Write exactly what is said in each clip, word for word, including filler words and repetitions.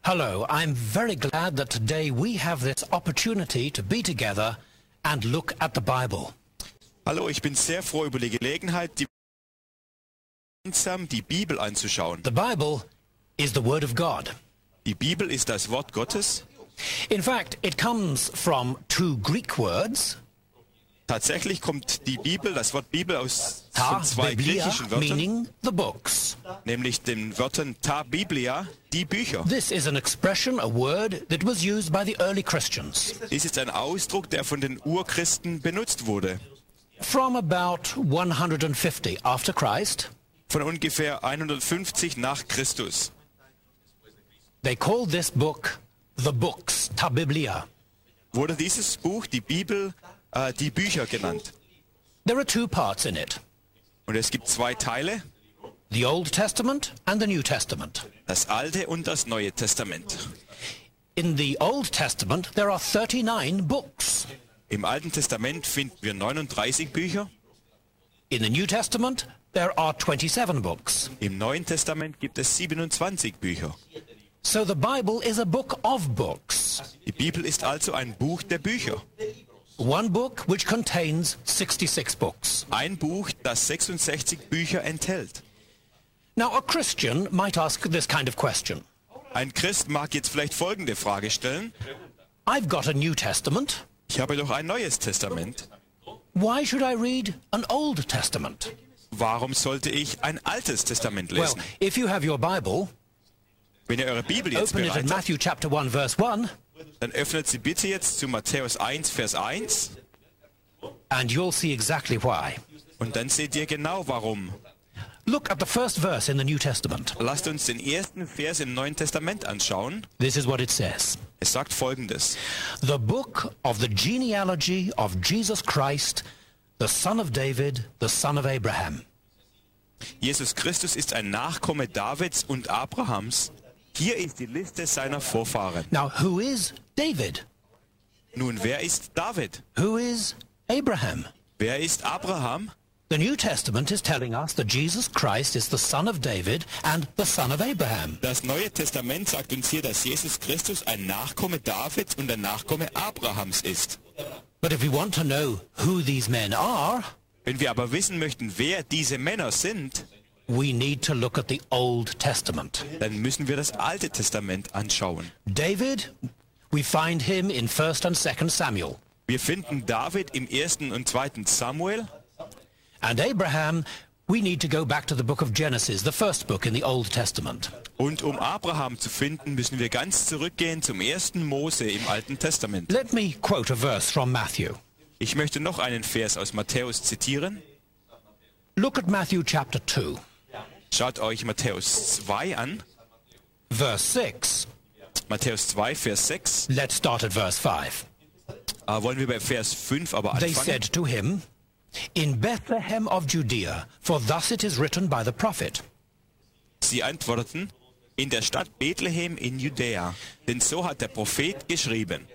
Hello, I'm very glad that today we have this opportunity to be together and look at the Bible. Hallo, ich bin sehr froh über die Gelegenheit, die gemeinsam die Bibel anzuschauen. The Bible is the Word of God. Die Bibel ist das Wort Gottes. In fact, it comes from two Greek words, Tatsächlich kommt die Bibel, das Wort Bibel, aus ta von zwei biblia, griechischen Wörtern, meaning the books. nämlich den Wörtern ta biblia, die Bücher. This is an expression, a word that was used by the early Christians. Dies ist ein Ausdruck, der von den Urchristen benutzt wurde. From about one hundred fifty after Christ, Von ungefähr hundertfünfzig nach Christus. they called this book the books, ta biblia. Wurde dieses Buch, die Bibel, äh, die Bücher genannt. There are two parts in it, Und es gibt zwei Teile, the Old Testament and the New Testament. das Alte und das Neue Testament. In the Old Testament, there are thirty-nine books. Im Alten Testament finden wir neununddreißig Bücher. In the New Testament, there are twenty-seven books. Im Neuen Testament gibt es siebenundzwanzig Bücher. So the Bible is a book of books. Die Bibel ist also ein Buch der Bücher. One book which contains sixty-six books. Ein Buch, das sechsundsechzig Bücher enthält. Now a Christian might ask this kind of question. Ein Christ mag jetzt vielleicht folgende Frage stellen. I've got a New Testament. Ich habe doch ein Neues Testament. Why should I read an Old Testament? Warum sollte ich ein Altes Testament Well, lesen? if you have your Bible, Wenn ihr eure Bibel jetzt open it bereit at habt, Matthew chapter one verse one dann öffnet sie bitte jetzt zu Matthäus eins, Vers eins. and you'll see exactly why. Und dann seht ihr genau warum. Look at the first verse in the New Testament. Lasst uns den ersten Vers im Neuen Testament anschauen. This is what it says. Es sagt Folgendes. The book of the genealogy of Jesus Christ, the son of David, the son of Abraham. Jesus Christus ist ein Nachkomme Davids und Abrahams. Hier ist die Liste seiner Vorfahren. Now, who is David? Nun, wer ist David? Who is Abraham? Wer ist Abraham? The New Testament is telling us that Jesus Christ is the son of David and the son of Abraham. Das Neue Testament sagt uns hier, dass Jesus Christus ein Nachkomme Davids und ein Nachkomme Abrahams ist. But if we want to know who these men are, Wenn wir aber wissen möchten, wer diese Männer sind, we need to look at the Old Testament. dann müssen wir das Alte Testament anschauen. David, we find him in First and Second Samuel. Wir finden David im ersten und zweiten Samuel. And Abraham, we need to go back to the book of Genesis, the first book in the Old Testament. Und um Abraham zu finden, müssen wir ganz zurückgehen zum ersten Mose im Alten Testament. Let me quote a verse from Matthew. Ich möchte noch einen Vers aus Matthäus zitieren. Look at Matthew chapter two, Schaut euch Matthäus zwei an. verse six. Matthäus zwei, Vers sechs. Let's start at verse five. Äh, wollen wir bei Vers fünf aber They anfangen? said to him, In Bethlehem of Judea, for thus it is written by the prophet. Sie antworteten, in der Stadt Bethlehem in Judäa, denn so hat der Prophet geschrieben.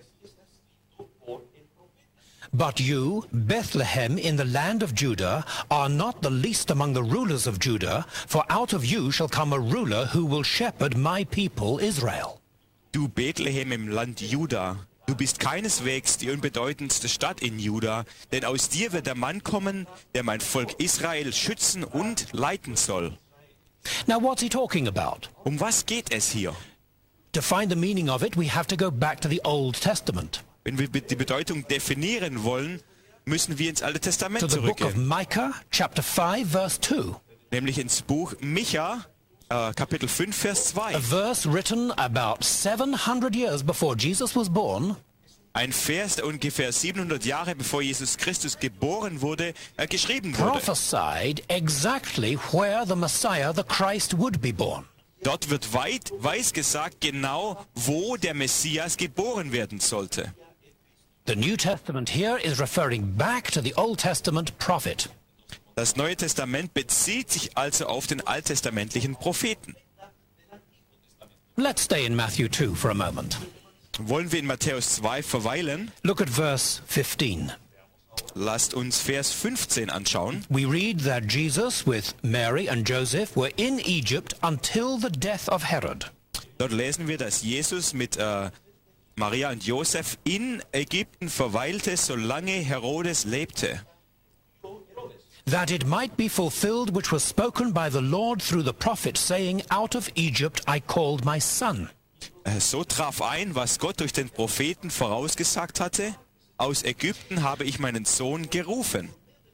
But you, Bethlehem in the land of Judah, are not the least among the rulers of Judah, for out of you shall come a ruler who will shepherd my people Israel. Du Bethlehem im Land Juda, du bist keineswegs die unbedeutendste Stadt in Juda, denn aus dir wird der Mann kommen, der mein Volk Israel schützen und leiten soll. Now what's he talking about? Um was geht es hier? To find the meaning of it, we have to go back to the Old Testament, Wenn wir die Bedeutung definieren wollen, müssen wir ins Alte to Testament the book of zurückgehen, Micah, chapter five, verse two, nämlich ins Buch Micha, äh, Kapitel fünf, Vers zwei. a verse written about seven hundred years before Jesus was born, Ein Vers, der ungefähr siebenhundert Jahre bevor Jesus Christus geboren wurde, äh, geschrieben wurde. prophesied exactly where the Messiah, the Christ, would be born. Dort wird weit, weiß gesagt genau, wo der Messias geboren werden sollte. The New Testament here is referring back to the Old Testament prophet. Das Neue Testament bezieht sich also auf den alttestamentlichen Propheten. Let's stay in Matthew two for a moment. Wollen wir in Matthäus zwei verweilen? Look at verse fifteen. Lasst uns Vers fünfzehn anschauen. We read that Jesus with Mary and Joseph were in Egypt until the death of Herod. Dort lesen wir, dass Jesus mit äh, Maria und Josef in Ägypten verweilte, solange Herodes lebte. That it might be fulfilled which was spoken by the Lord through the prophet, saying, Out of Egypt I called my son. Äh, so traf ein, was Gott durch den Propheten vorausgesagt hatte. Aus Ägypten habe ich meinen Sohn gerufen.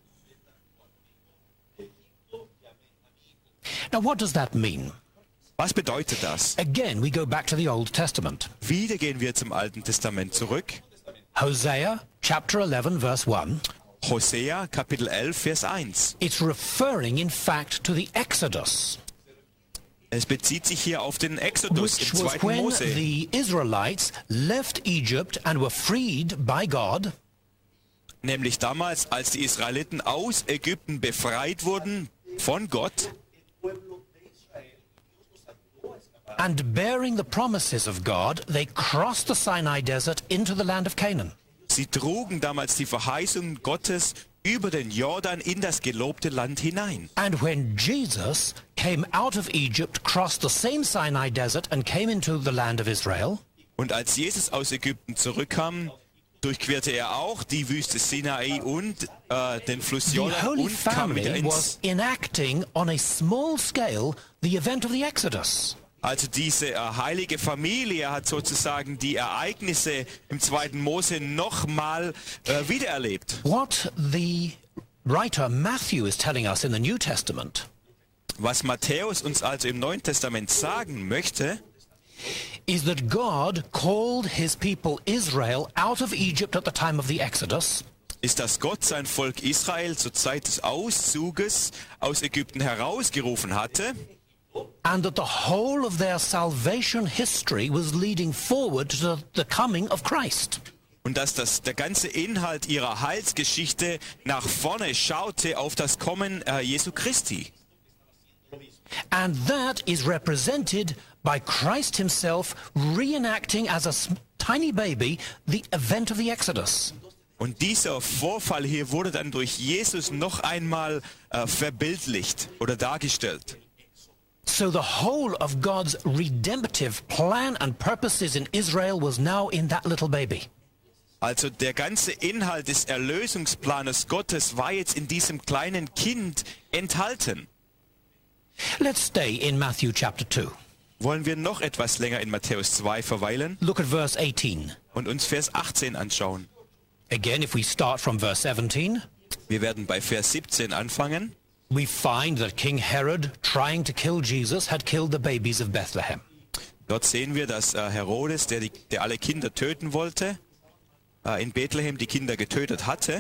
Now what does that mean? Was bedeutet das? Again, we go back to the Old Testament. Wieder gehen wir zum Alten Testament zurück. Hosea chapter eleven verse one. Hosea Kapitel elf Vers eins. It's referring in fact to the Exodus, Es bezieht sich hier auf den Exodus which im was zweiten when Mose. the Israelites left Egypt and were freed by God, Nämlich damals, als die Israeliten aus Ägypten befreit wurden von Gott and bearing the promises of God, they crossed the Sinai desert into the land of Canaan. Sie trugen damals die Verheißung Gottes über den Jordan in das gelobte Land hinein. And when Jesus came out of Egypt, crossed the same Sinai desert and came into the land of Israel, Und als Jesus aus Ägypten zurückkam, durchquerte er auch die Wüste Sinai und äh, den Fluss the Jordan Holy und kam wieder Family ins... was enacting on a small scale the event of the Exodus. Also diese äh, heilige Familie hat sozusagen die Ereignisse im zweiten Mose nochmal äh, wiedererlebt. What the writer Matthew is telling us in the New Testament Was Matthäus uns also im Neuen Testament sagen möchte, is that God called his people Israel out of Egypt at the time of the Exodus, ist, dass Gott sein Volk Israel zur Zeit des Auszuges aus Ägypten herausgerufen hatte and that the whole of their salvation history was leading forward to the coming of Christ. und dass das, der ganze Inhalt ihrer Heilsgeschichte nach vorne schaute auf das Kommen äh, Jesu Christi. And that is represented by Christ himself reenacting as a s- tiny baby the event of the Exodus. Und dieser Vorfall hier wurde dann durch Jesus noch einmal äh, verbildlicht oder dargestellt. So the whole of God's redemptive plan and purposes in Israel was now in that little baby. Also der ganze Inhalt des Erlösungsplanes Gottes war jetzt in diesem kleinen Kind enthalten. Let's stay in Matthew chapter two. Wollen wir noch etwas länger in Matthäus zwei verweilen Look at verse eighteen. und uns Vers achtzehn anschauen. Again, if we start from verse seventeen, Wir werden bei Vers siebzehn anfangen. we find that King Herod, trying to kill Jesus, had killed the babies of Bethlehem. Dort sehen wir, dass äh, Herodes, der, die, der alle Kinder töten wollte, äh, in Bethlehem die Kinder getötet hatte.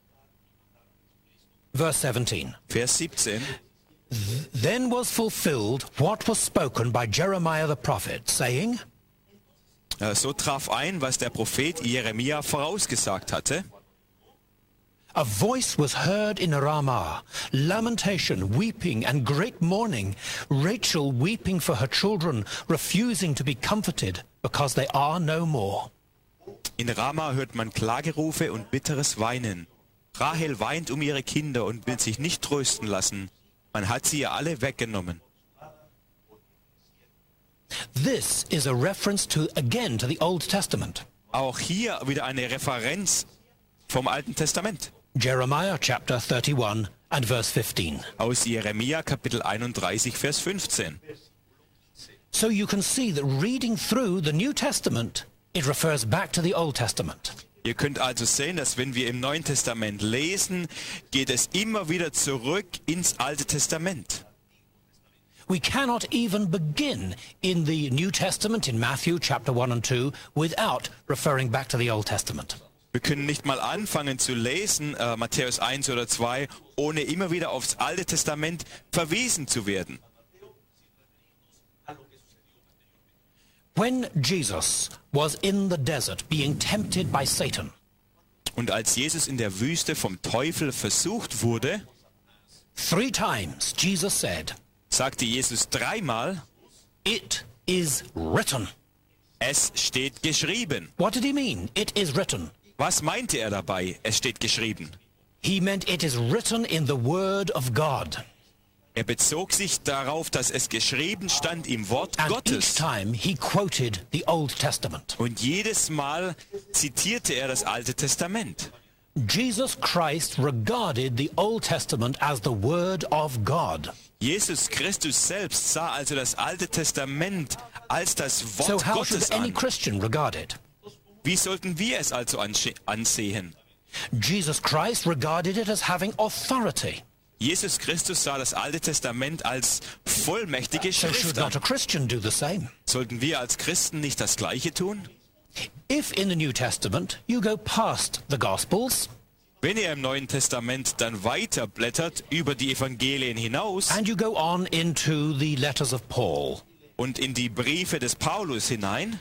Verse seventeen. Vers siebzehn. Then was fulfilled what was spoken by Jeremiah the prophet, saying, Äh, so traf ein, was der Prophet Jeremia vorausgesagt hatte. A voice was heard in Ramah, lamentation, weeping, and great mourning, Rachel weeping for her children, refusing to be comforted, because they are no more. In Rama hört man Klagerufe und bitteres Weinen. Rahel weint um ihre Kinder und will sich nicht trösten lassen. Man hat sie ihr alle weggenommen. This is a reference to, again, to the Old Testament. Auch hier wieder eine Referenz vom Alten Testament. Jeremiah chapter thirty-one and verse fifteen. Aus Jeremia Kapitel einunddreißig, Vers fünfzehn. So you can see that reading through the New Testament, it refers back to the Old Testament. Ihr könnt also sehen, dass wenn wir im Neuen Testament lesen, geht es immer wieder zurück ins Alte Testament. We cannot even begin in the New Testament in Matthew chapter one and two without referring back to the Old Testament. Wir können nicht mal anfangen zu lesen, äh, Matthäus eins oder zwei, ohne immer wieder aufs Alte Testament verwiesen zu werden. When Jesus was in the desert being tempted by Satan, Und als Jesus in der Wüste vom Teufel versucht wurde, three times Jesus said, sagte Jesus dreimal, "It is written." es steht geschrieben. What did he mean? It is written. Was meinte er dabei? Es steht geschrieben. He meant it is written in the Word of God. Er bezog sich darauf, dass es geschrieben stand im Wort And each Gottes. time he quoted the Old Testament. Und jedes Mal zitierte er das Alte Testament. Jesus Christ regarded the Old Testament as the Word of God. Jesus Christus selbst sah also das Alte Testament als das Wort So how should Gottes any an. Christian regard it? Wie sollten wir es also ansche- ansehen? Jesus Christ regarded it as having authority. Jesus Christus sah das Alte Testament als vollmächtige So should Schrift not a an. Christian do the same? Sollten wir als Christen nicht das Gleiche tun? If in the New Testament you go past the Gospels Wenn ihr im Neuen Testament dann weiter blättert über die Evangelien hinaus and you go on into the letters of Paul, und in die Briefe des Paulus hinein,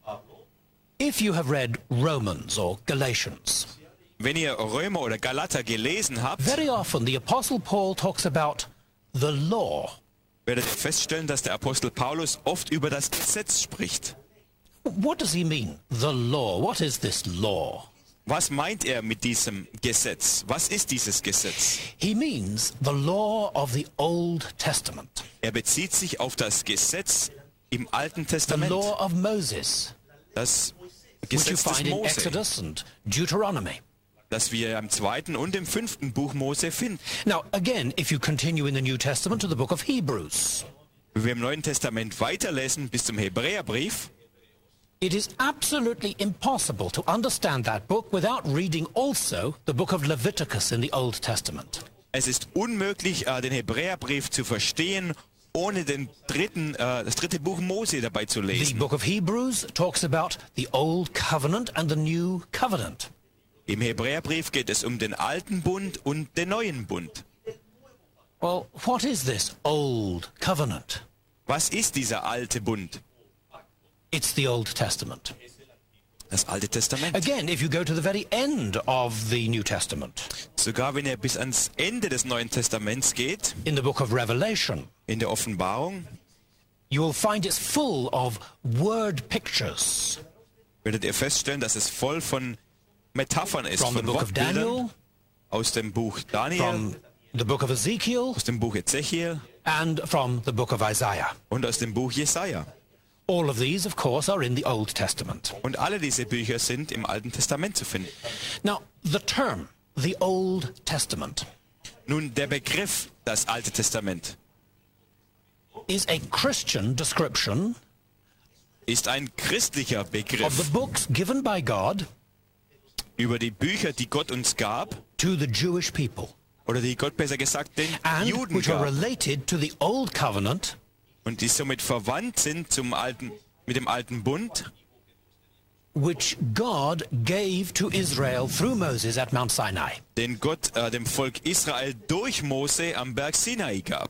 if you have read Romans or Galatians, wenn ihr Römer oder Galater gelesen habt, very often the Apostle Paul talks about the law. werdet ihr feststellen, dass der Apostel Paulus oft über das Gesetz spricht. What does he mean, the law? What is this law? Was meint er mit diesem Gesetz? Was ist dieses Gesetz? He means the law of the Old Testament, Er bezieht sich auf das Gesetz im Alten the Testament, law of Moses, das which you Gesetz des find in Mose, Exodus and Deuteronomy. das wir im zweiten und im fünften Buch Mose finden. Now, again, if you continue in the New Testament to the book of Hebrews, Wenn wir im Neuen Testament weiterlesen bis zum Hebräerbrief, it is absolutely impossible to understand that book without reading also the book of Leviticus in the Old Testament. es ist unmöglich, äh, den Hebräerbrief zu verstehen, ohne den dritten, äh, das dritte Buch Mose dabei zu The lesen. book of Hebrews talks about the Old Covenant and the New Covenant. Im Hebräerbrief geht es um den alten Bund und den neuen Bund. Well, what is this Old Covenant? Was ist dieser alte Bund? It's the Old Testament. Das Alte Testament. Again, if you go to the very end of the New Testament, Sogar wenn er bis ans Ende des Neuen Testaments geht, in the book of Revelation, in der Offenbarung, you will find it's full of word pictures werdet ihr feststellen, dass es voll von Metaphern ist, from the von book of Wortbildern Daniel, aus dem Buch Daniel, from the book of Ezekiel, aus dem Buch Ezechiel and from the book of Isaiah. und aus dem Buch Jesaja. All of these, of course, are in the Old Testament. Und alle diese Bücher sind im Alten Testament zu finden. Now, the term, the Old Testament, Nun, der Begriff, das Alte Testament, is a Christian description ist ein christlicher of the Begriff books given by God über die Bücher, die Gott uns gab, to the Jewish people, oder die Gott besser gesagt den and Juden which are gab, related to the Old Covenant, und die somit verwandt sind zum alten, mit dem alten Bund, which God gave to Israel through Moses at Mount Sinai. den Gott äh, dem Volk Israel durch Mose am Berg Sinai gab.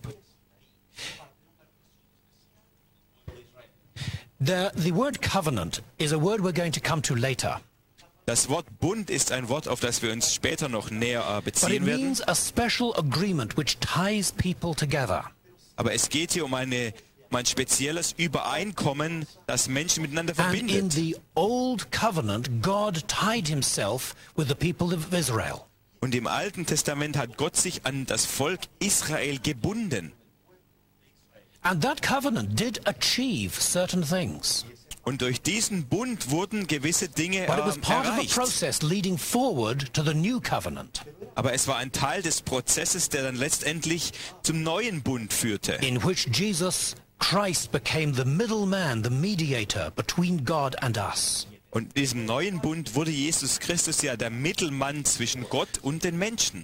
The, the word covenant is a word we're going to come to later, Das Wort Bund ist ein Wort, auf das wir uns später noch näher äh, but it beziehen werden. means a special agreement which ties people together. Aber es geht hier um, eine, um ein spezielles Übereinkommen, das Menschen miteinander And in verbindet. the Old Covenant, God tied himself with the people of Israel. Und im Alten Testament hat Gott sich an das Volk Israel gebunden. And that covenant did achieve certain things. Und durch diesen Bund wurden gewisse Dinge But it was ähm, part of a erreicht. process leading forward to the new covenant, Aber es war ein Teil des Prozesses, der dann letztendlich zum neuen Bund führte, in which Jesus Christ became the middleman, the mediator between God and us. Und in diesem neuen Bund wurde Jesus Christus ja der Mittelmann zwischen Gott und den Menschen.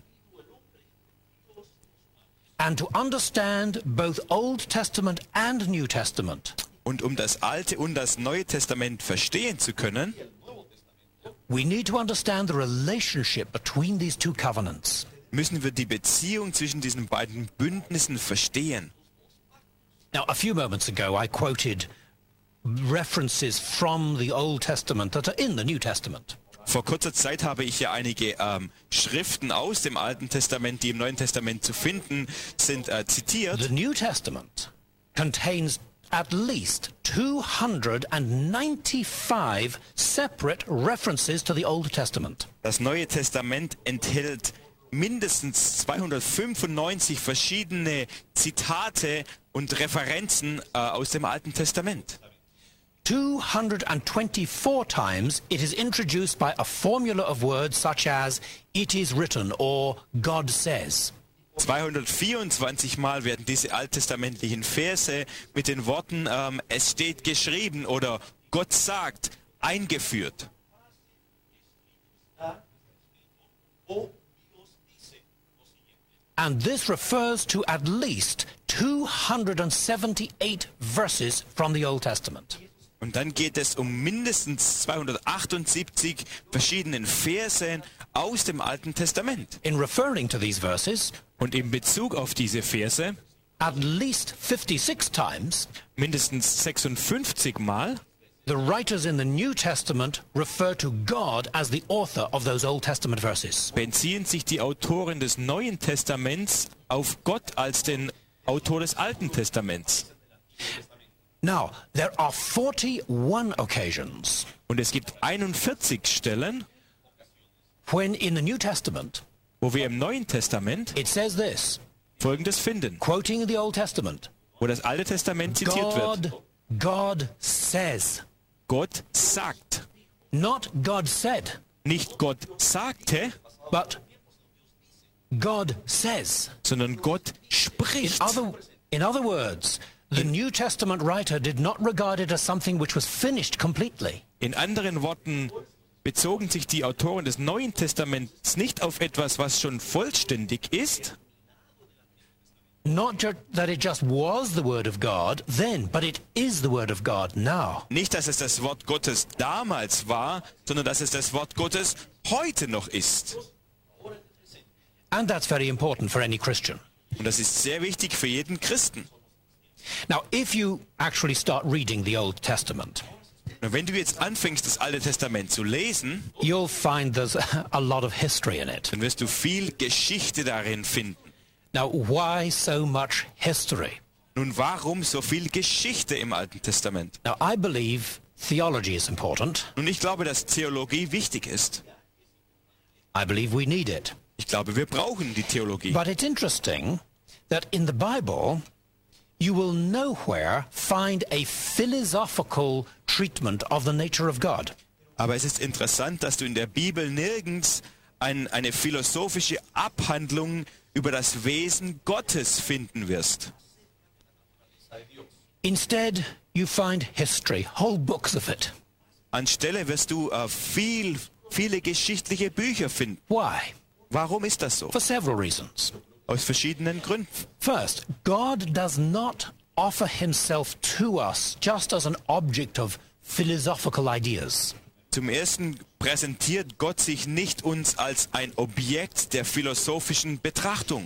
And to understand both Old Testament and New Testament, Und um das Alte und das Neue Testament verstehen zu können, we need to understand the relationship between these two covenants. müssen wir die Beziehung zwischen diesen beiden Bündnissen verstehen. Now, a few moments ago, I quoted references from the Old Testament that are in the New Testament. Vor kurzer Zeit habe ich ja einige ähm, Schriften aus dem Alten Testament, die im Neuen Testament zu finden sind, äh, zitiert. The New Testament contains at least two hundred ninety-five separate references to the Old Testament. Das Neue Testament enthält mindestens zweihundertfünfundneunzig verschiedene Zitate und Referenzen äh, aus dem Alten Testament. two hundred twenty-four times it is introduced by a formula of words such as "it is written" or "God says." zweihundertvierundzwanzig Mal werden diese alttestamentlichen Verse mit den Worten ähm, es steht geschrieben oder Gott sagt eingeführt. And this refers to at least two hundred seventy-eight verses from the Old Testament. Und dann geht es um mindestens zweihundertachtundsiebzig verschiedenen Verse aus dem Alten Testament. In referring to these verses, Und in Bezug auf diese Verse, at least fifty-six times, mindestens sechsundfünfzig Mal, the writers in the New Testament refer to God as the author of those Old Testament verses. beziehen sich die Autoren des Neuen Testaments auf Gott als den Autor des Alten Testaments. Now, there are forty-one occasions Und es gibt einundvierzig Stellen, when in the New Testament wo wir im Neuen Testament it says this, Folgendes finden, quoting the Old Testament, wo das Alte Testament zitiert wird. God, God says, Gott sagt. not God said, Nicht Gott sagte, but God says. sondern Gott In spricht. other, in other words, the New Testament writer did not regard it as something which was finished completely. In anderen Worten bezogen sich die Autoren des Neuen Testaments nicht auf etwas, was schon vollständig ist, Not ju- that it just was the word of God then, but it is the word of God now. nicht, dass es das Wort Gottes damals war, sondern dass es das Wort Gottes heute noch ist. And that's very important for any Christian. Und das ist sehr wichtig für jeden Christen. Now, if you actually start reading the Old Testament, Und wenn du jetzt anfängst, das Alte Testament zu lesen, you'll find there's a lot of history in it. dann wirst du viel Geschichte darin finden. Now, why so much history? Nun, warum so viel Geschichte im Alten Testament? Now, I believe theology is important. Nun, ich glaube, dass Theologie wichtig ist. I believe we need it. Ich glaube, wir brauchen die Theologie. But it's interesting that in the Bible, you will nowhere find a philosophical treatment of the nature of God. Aber es ist interessant, dass du in der Bibel nirgends ein, eine philosophische Abhandlung über das Wesen Gottes finden wirst. Instead, you find history, whole books of it. Anstelle wirst du äh, viel, viele geschichtliche Bücher finden. Why? Warum ist das so? For several reasons. Aus verschiedenen Gründen. First, God does not offer himself to us just as an object of philosophical ideas. Zum Ersten präsentiert Gott sich nicht uns als ein Objekt der philosophischen Betrachtung.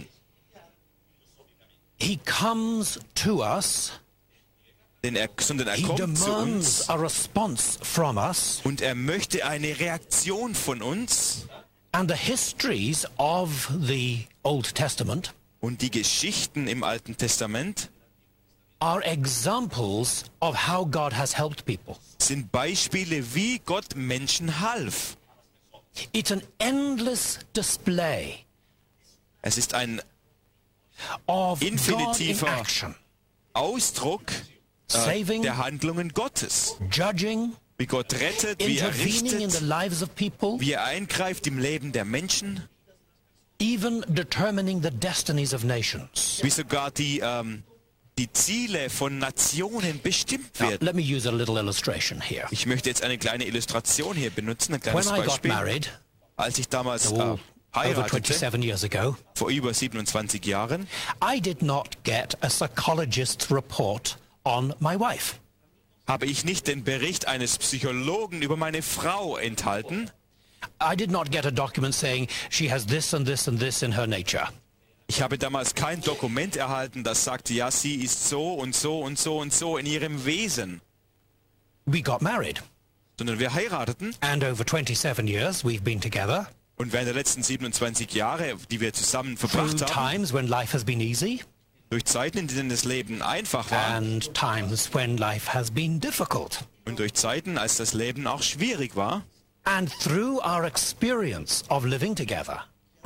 He comes to us, Denn er, sondern er he kommt zu uns demands a response from us, und er möchte eine Reaktion von uns. and the histories of the Old Testament Und die Geschichten im Alten Testament are examples of how God has helped people. sind Beispiele, wie Gott Menschen half. It's an endless display Es ist ein of God in Infinitiver action, Ausdruck äh, saving, der Handlungen Gottes. judging, Wie Gott rettet, wie er intervening in the richtet, lives of people, wie er eingreift im Leben der Menschen, even determining the destinies of nations. wie sogar die, ähm, die Ziele von Nationen bestimmt Now, werden. let me use a little illustration here. Ich möchte jetzt eine kleine Illustration hier benutzen, ein When kleines I got Beispiel. married, Als ich damals äh, oh, over heiratete, twenty-seven years ago, vor über siebenundzwanzig Jahren, I did not get a psychologist's report on my wife. habe ich nicht den Bericht eines Psychologen über meine Frau enthalten. I did not get a document saying she has this and this and this in her nature. Ich habe damals kein Dokument erhalten, das sagte, ja, sie ist so und so und so und so in ihrem Wesen. We got married, Sondern wir heirateten and over twenty-seven years we've been together, und während der letzten siebenundzwanzig Jahre, die wir zusammen through verbracht haben, times when life has been easy durch Zeiten, in denen das Leben einfach war and times when life has been difficult. und durch Zeiten, als das Leben auch schwierig war. And through our experience of living together,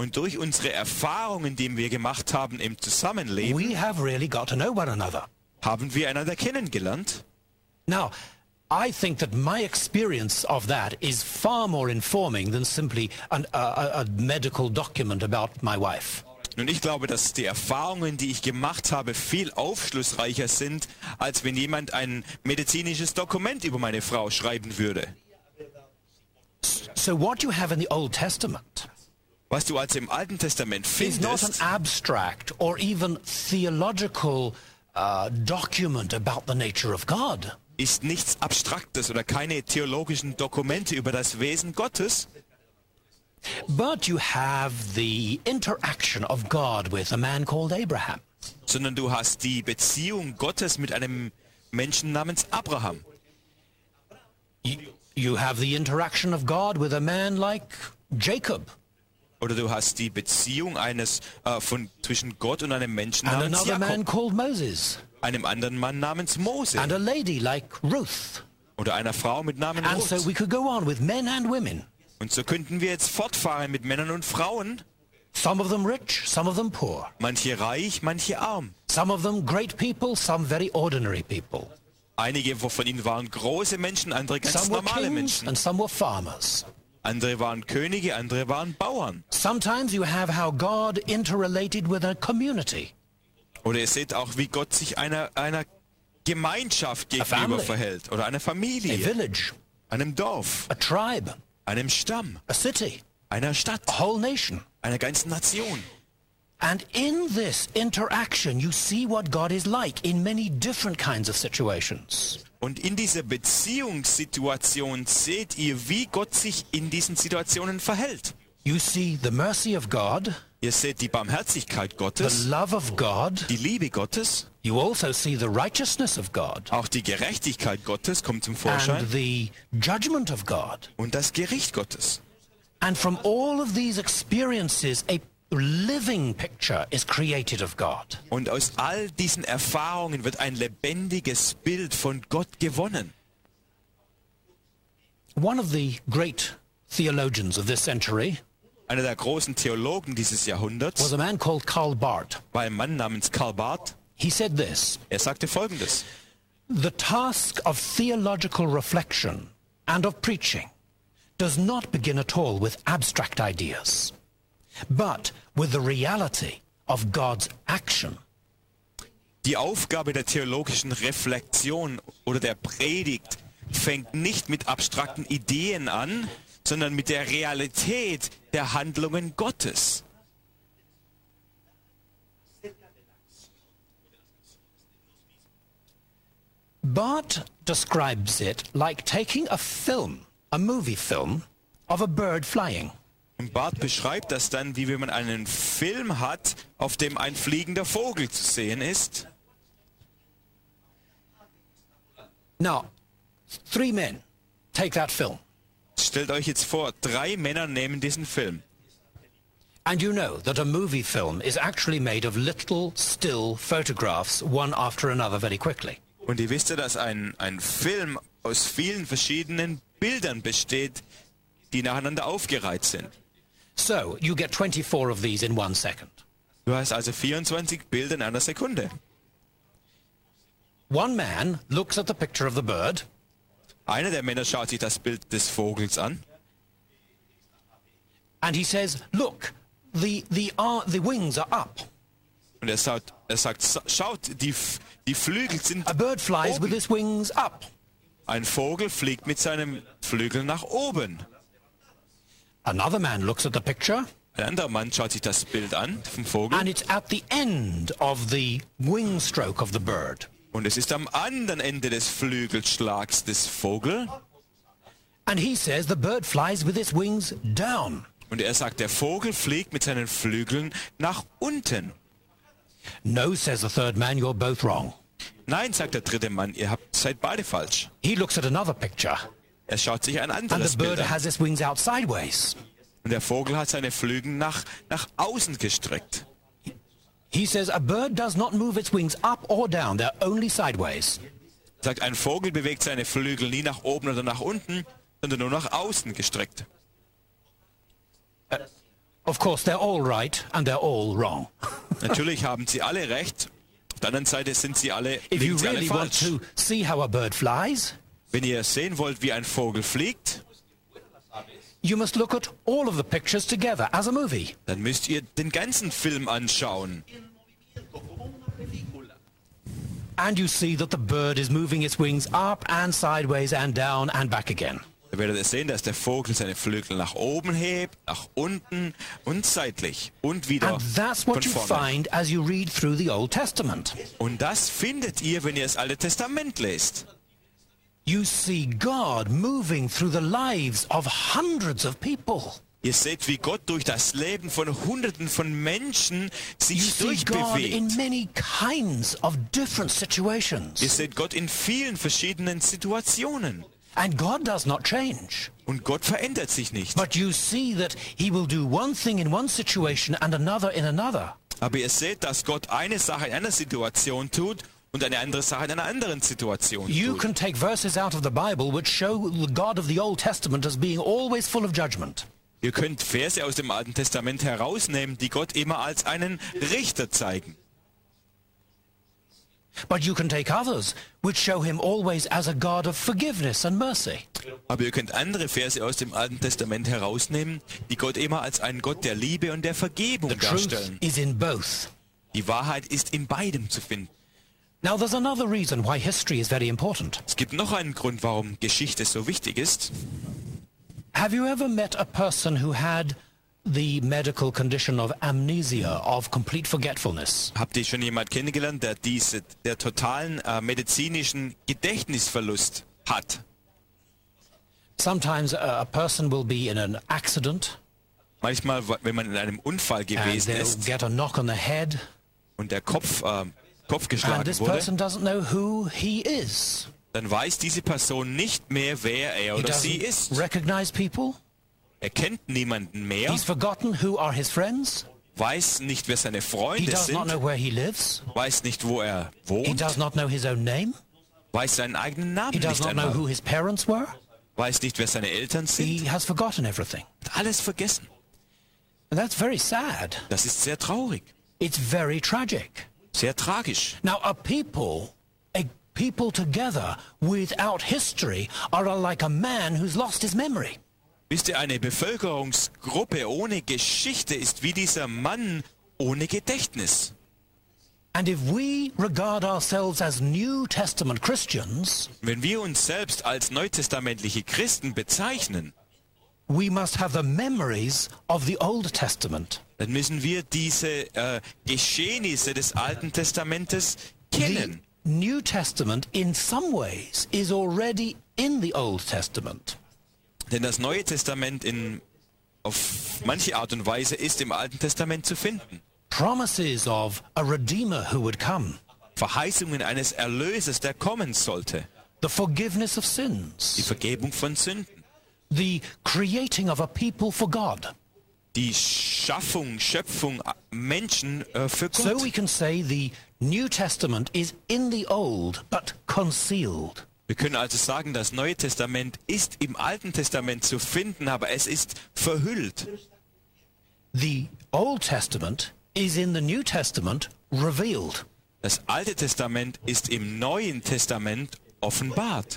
Und durch unsere Erfahrungen, die wir gemacht haben im Zusammenleben, we have really got to know one another. haben wir einander kennengelernt. Now, I think that my experience of that is far more informing than simply an, a, a, a medical document about my wife. Und ich glaube, dass die Erfahrungen, die ich gemacht habe, viel aufschlussreicher sind, als wenn jemand ein medizinisches Dokument über meine Frau schreiben würde. So what you have in the Old Testament Was du also im Alten Testament is not an findest, abstract or even theological uh, document about the nature of God. ist nichts Abstraktes oder keine theologischen Dokumente über das Wesen Gottes, But you have the interaction of God with a man called Abraham. sondern du hast die Beziehung Gottes mit einem Menschen namens Abraham. You, you have the interaction of God with a man like Jacob. Oder du hast die Beziehung eines äh, von zwischen Gott und einem Menschen And namens another man Jakob, called Moses. einem anderen Mann namens Mose And a lady like Ruth. oder einer Frau mit Namen And so Ruth. we could go on with men and women. Und so könnten wir jetzt fortfahren mit Männern und Frauen, Some of them rich, some of them poor. manche reich, manche arm. Some of them great people, some very ordinary people. Einige von ihnen waren große Menschen, andere ganz Some were normale kings Menschen. and some were farmers. Andere waren Könige, andere waren Bauern. Sometimes you have how God interrelated with a community. Oder ihr seht auch, wie Gott sich einer, einer Gemeinschaft gegenüber family. verhält. Oder einer A Familie, village, einem Dorf, a tribe, einem Stamm, a city, einer Stadt, a whole nation. einer ganzen Nation. And in this interaction, you see what God is like in many different kinds of situations. Und in dieser Beziehungssituation seht ihr, wie Gott sich in diesen Situationen verhält. You see the mercy of God, Ihr seht die Barmherzigkeit the Gottes, love of God. die Liebe Gottes, You also see the righteousness of God auch die Gerechtigkeit Gottes kommt zum Vorschein and the judgment of God. und das Gericht Gottes. And from all of these experiences, a living picture is created of God. Und aus all diesen Erfahrungen wird ein lebendiges Bild von Gott gewonnen. One of the great theologians of this century Einer der großen Theologen dieses was Jahrhunderts a man called Karl Barth. war ein Mann namens Karl Barth. He said this: Er sagte Folgendes: the task of theological reflection and of preaching does not begin at all with abstract ideas, but with the reality of God's action. Die Aufgabe der theologischen Reflexion oder der Predigt fängt nicht mit abstrakten Ideen an, sondern mit der Realität der Handlungen Gottes. Barth describes it like taking a film, a movie film, of a bird flying. Und Barth beschreibt das dann, wie wenn man einen Film hat, auf dem ein fliegender Vogel zu sehen ist. Now, three men take that film. Stellt euch jetzt vor, drei Männer nehmen diesen Film. And you know that a movie film is actually made of little still photographs, one after another, very quickly. Und ihr wisst ja, dass ein, ein Film aus vielen verschiedenen Bildern besteht, die nacheinander aufgereiht sind. So, you get twenty-four of these in one second. Du hast also vierundzwanzig Bilder in einer Sekunde. One man looks at the picture of the bird, Einer der Männer schaut sich das Bild des Vogels an and he says, look, the, the, uh, the wings are up. und er sagt, er sagt "Sa- schaut, die, F- die Flügel sind A bird flies with oben. its wings up. Ein Vogel fliegt mit seinem Flügel nach oben. Another man looks at the picture, Ein anderer Mann schaut sich das Bild an vom Vogel and it's at the end of the wing stroke of the bird. und es ist am anderen Ende des Flügelschlags des Vogels. And he says the bird flies with its wings down. Und er sagt, der Vogel fliegt mit seinen Flügeln nach unten. No, says the third man, you're both wrong. Nein, sagt der dritte Mann, ihr habt, seid beide falsch. He looks at another picture, Er schaut sich ein and the anderes bird Bild an. has its wings out sideways. Und der Vogel hat seine Flügel nach, nach außen gestreckt. He says a bird does not move its wings up or down, they're only sideways. Er sagt, ein Vogel bewegt seine Flügel nie nach oben oder nach unten, sondern nur nach außen gestreckt. Of course, they're all right and they're all wrong. Natürlich haben sie alle recht. Auf der anderen Seite sind sie alle, If you liegen sie alle really want falsch. to see how a bird flies, Wenn ihr sehen wollt, wie ein Vogel fliegt, you must look at all of the pictures together as a movie. dann müsst ihr den ganzen Film anschauen. And you see that the bird is moving its wings up and sideways and down and back again. Da werdet ihr sehen, dass der Vogel seine Flügel nach oben hebt, nach unten und seitlich und wieder And that's von what you vorne. find as you read through the Old Testament. Und das findet ihr, wenn ihr das Alte Testament lest. You see God moving through the lives of hundreds of people. Ihr seht, wie Gott durch das Leben von Hunderten von Menschen You sich see God in durchbewegt. many kinds of different situations. Ihr seht Gott in vielen verschiedenen Situationen. And God does not change. Und Gott verändert sich nicht. But you see that he will do one thing in one situation and another in another. Aber ihr seht, dass Gott eine Sache in einer Situation tut und eine andere Sache in einer anderen Situation You tut. can take verses out of the Bible which show the God of the Old Testament as being always full of judgment. Ihr könnt Verse aus dem Alten Testament herausnehmen, die Gott immer als einen Richter zeigen. But you can take others which show him always as a God of forgiveness and mercy. Aber ihr könnt andere Verse aus dem Alten Testament herausnehmen, die Gott immer als einen Gott der Liebe und der Vergebung The truth darstellen. is in both. Die Wahrheit ist in beidem zu finden. Now there's another reason why history is very important. Es gibt noch einen Grund, warum Geschichte so wichtig ist. Have you ever met a person who had the medical condition of amnesia, of complete forgetfulness? Habt ihr schon jemand kennengelernt, der diese, der totalen äh, medizinischen Gedächtnisverlust hat? Sometimes a, a person will be in an accident Manchmal, wenn man in einem Unfall and gewesen they'll ist get a knock on the head und der Kopf, äh, Kopf and geschlagen this wurde, person doesn't know who he is. dann weiß diese Person nicht mehr, wer er He oder sie doesn't ist. recognize people. Er kennt niemanden mehr, He's forgotten who are his friends. weiß nicht, wer seine He Freunde does not sind, know where he lives. weiß nicht, wo er He wohnt, does not know his own name. weiß seinen eigenen Namen He does nicht not know who einmal, his parents were. weiß nicht, wer seine Eltern sind, He has forgotten everything. hat alles vergessen. And that's very sad. Das ist sehr traurig, It's very tragic. sehr tragisch. Now, a people, a people together without history are like a man who's lost his memory. Wisst ihr, eine Bevölkerungsgruppe ohne Geschichte ist wie dieser Mann ohne Gedächtnis. And if we regard ourselves as New Testament Christians, Wenn wir uns selbst als neutestamentliche Christen bezeichnen, we must have the memories of the Old Testament. dann müssen wir diese äh, Geschehnisse des Alten Testamentes The kennen. New Testament, in some ways, is already in the Old Testament. Denn das Neue Testament in, auf manche Art und Weise ist im Alten Testament zu finden. Promises of a Redeemer who would come, Verheißungen eines Erlösers, der kommen sollte. the forgiveness of Die sins, Vergebung von Sünden. the creating of a people for God. Die Schaffung, Schöpfung Menschen äh, für So Gott. we can say the New Testament is in the Old, but concealed. Wir können also sagen, das Neue Testament ist im Alten Testament zu finden, aber es ist verhüllt. The Old Testament is in the New Testament revealed. Das Alte Testament ist im Neuen Testament offenbart.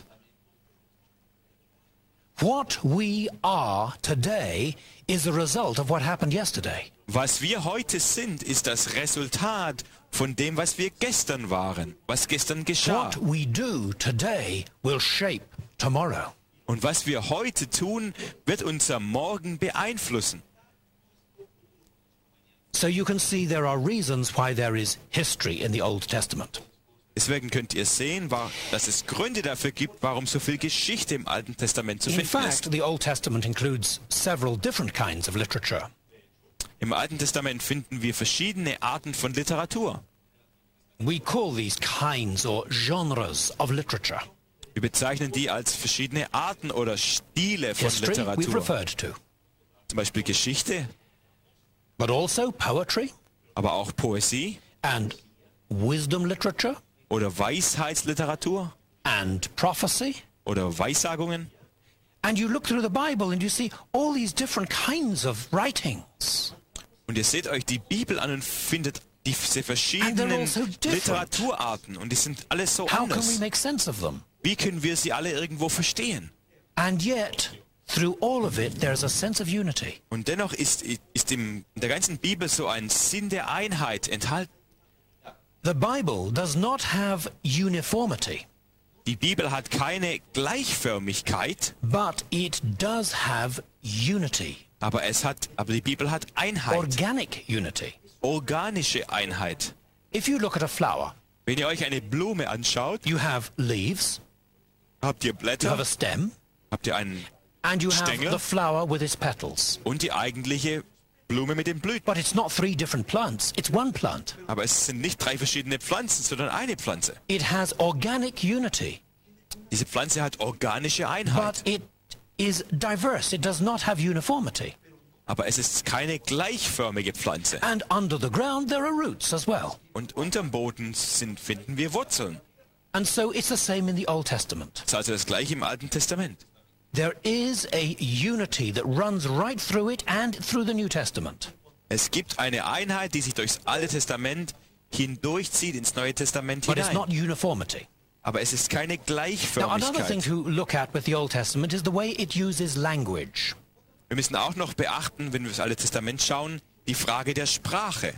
What we are today is a result of what happened yesterday. Was wir heute sind, ist das Resultat von dem, was wir gestern waren, was gestern geschah. What we do today will shape tomorrow. Und was wir heute tun, wird unser Morgen beeinflussen. So you can see there are reasons why there is history in the Old Testament. Deswegen könnt ihr sehen, wa- dass es Gründe dafür gibt, warum so viel Geschichte im Alten Testament zu In finden fact, ist. the Old Testament includes several different kinds of literature. Im Alten Testament finden wir verschiedene Arten von Literatur. We call these kinds or genres of literature. Wir bezeichnen die als verschiedene Arten oder Stile von History, we've Literatur. referred to, Zum Beispiel Geschichte, but also poetry aber auch Poesie and wisdom literature oder Weisheitsliteratur and prophecy. oder Weissagungen. And you look through the Bible and you see all these different kinds of writings. Und ihr seht euch die Bibel an und findet diese verschiedenen also different. Literaturarten. Und die sind alle so How can we anders. make sense of them? Wie können wir sie alle irgendwo verstehen? And yet, through all of it, there's a sense of unity. Und dennoch ist, ist im, in der ganzen Bibel so ein Sinn der Einheit enthalten. The Bible does not have uniformity, Die Bibel hat keine Gleichförmigkeit, but it does have unity, aber, es hat, aber die Bibel hat Einheit, organic unity. organische Einheit. If you look at a flower, Wenn ihr euch eine Blume anschaut, you have leaves, habt ihr you have Blätter, a stem, habt ihr einen and you have Stängel. the flower with its petals. und die eigentliche Blume mit den Blüten. But it's not three different plants, it's one plant. Aber es sind nicht drei verschiedene Pflanzen, sondern eine Pflanze. It has organic unity, Diese Pflanze hat organische Einheit, but it is diverse. It does not have uniformity. aber es ist keine gleichförmige Pflanze. And under the ground there are roots as well. Und unterm Boden sind, finden wir Wurzeln. And so it's the same in the Old Testament. Das ist also das gleiche im Alten Testament. There is a unity that runs right through it and through the New Testament. Es gibt eine Einheit, die sich durchs Alte Testament hindurchzieht ins Neue Testament But it's hinein. not uniformity. Aber es ist keine Now, another thing Gleichförmigkeit. to look at with the Old Testament is the way it uses language. Wir müssen auch noch beachten, wenn wir das Alte Testament schauen, die Frage der Sprache.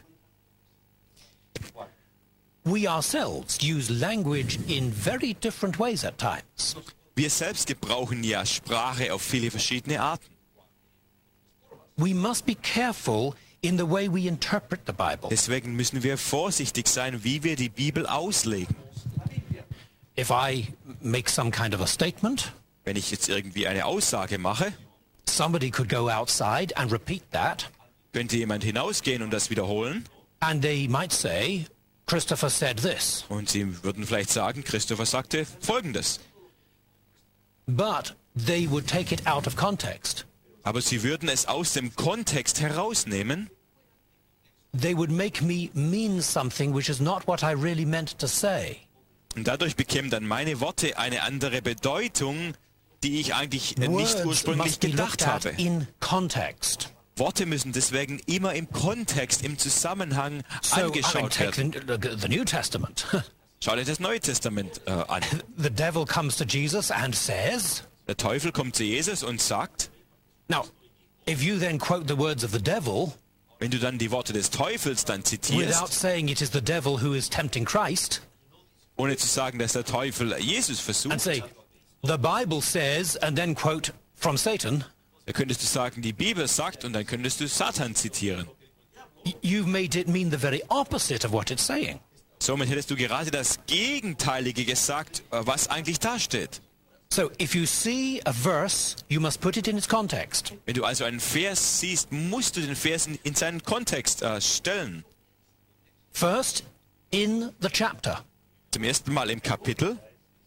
We ourselves use language in very different ways at times. Wir selbst gebrauchen ja Sprache auf viele verschiedene Arten. We must be careful in the way we interpret the Bible. Deswegen müssen wir vorsichtig sein, wie wir die Bibel auslegen. If I make some kind of a statement, Wenn ich jetzt irgendwie eine Aussage mache, somebody could go outside and repeat that, könnte jemand hinausgehen und das wiederholen. and they might say, Christopher said this. Und sie würden vielleicht sagen, Christopher sagte Folgendes. But they would take it out of context. Aber sie würden es aus dem Kontext herausnehmen They would make me mean something which is not what I really meant to say. und dadurch bekämen dann meine Worte eine andere Bedeutung, die ich eigentlich nicht Words ursprünglich must be looked gedacht at habe. in context. Worte müssen deswegen immer im Kontext, im Zusammenhang So, I mean, angeschaut take werden. the, the New Testament. Schau dir das Neue Testament äh, an. The devil comes to Jesus and says, Der Teufel kommt zu Jesus und sagt, now, if you then quote the words of the devil, wenn du dann die Worte des Teufels dann without zitierst, saying it is the devil who is tempting Christ, ohne zu sagen, dass der Teufel Jesus and versucht, say, the Bible says, and then quote from Satan, da könntest du sagen, die Bibel sagt, und dann könntest du Satan zitieren. y- you've made it mean the very opposite of what it's saying. Somit hättest du gerade das Gegenteilige gesagt, äh, was eigentlich da steht. So if you see a verse, you must put it in its context. Wenn du also einen Vers siehst, musst du den Vers in, in seinen Kontext äh, stellen. First, in the chapter. Zum ersten Mal im Kapitel,